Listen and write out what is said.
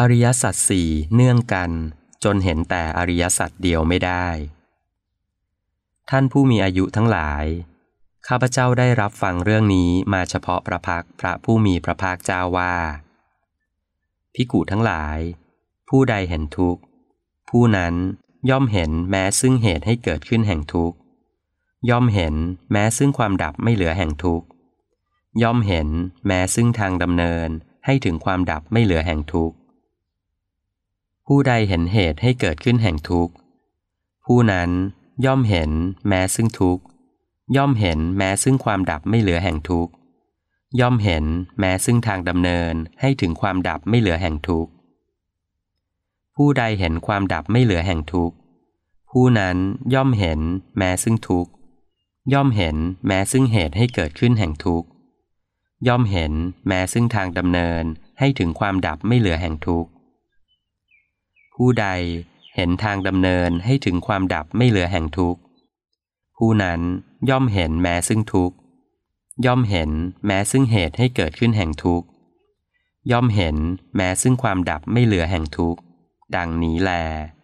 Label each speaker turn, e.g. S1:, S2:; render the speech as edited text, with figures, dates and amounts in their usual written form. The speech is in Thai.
S1: อริยสัจสี่เนื่องกันจนเห็นแต่อริยสัจเดียวไม่ได้ท่านผู้มีอายุทั้งหลายข้าพเจ้าได้รับฟังเรื่องนี้มาเฉพาะพระพักตร์พระผู้มีพระภาคเจ้าว่าภิกขุทั้งหลายผู้ใดเห็นทุกข์ผู้นั้นย่อมเห็นแม้ซึ่งเหตุให้เกิดขึ้นแห่งทุกข์ย่อมเห็นแม้ซึ่งความดับไม่เหลือแห่งทุกข์ย่อมเห็นแม้ซึ่งทางดำเนินให้ถึงความดับไม่เหลือแห่งทุกข์ผู้ใดเห็นเหตุให้เกิดขึ้นแห่งทุกข์ผู้นั้นย่อมเห็นแม้ซึ่งทุกข์ย่อมเห็นแม้ซึ่งความดับไม่เหลือแห่งทุกข์ย่อมเห็นแม้ซึ่งทางดำเนินให้ถึงความดับไม่เหลือแห่งทุกข์ผู้ใดเห็นความดับไม่เหลือแห่งทุกข์ผู้นั้นย่อมเห็นแม้ซึ่งทุกข์ย่อมเห็นแม้ซึ่งเหตุให้เกิดขึ้นแห่งทุกข์ย่อมเห็นแม้ซึ่งทางดำเนินให้ถึงความดับไม่เหลือแห่งทุกข์ผู้ใดเห็นทางดำเนินให้ถึงความดับไม่เหลือแห่งทุกข์ผู้นั้นย่อมเห็นแม้ซึ่งทุกข์ย่อมเห็นแม้ซึ่งเหตุให้เกิดขึ้นแห่งทุกข์ย่อมเห็นแม้ซึ่งความดับไม่เหลือแห่งทุกข์ดังนี้แล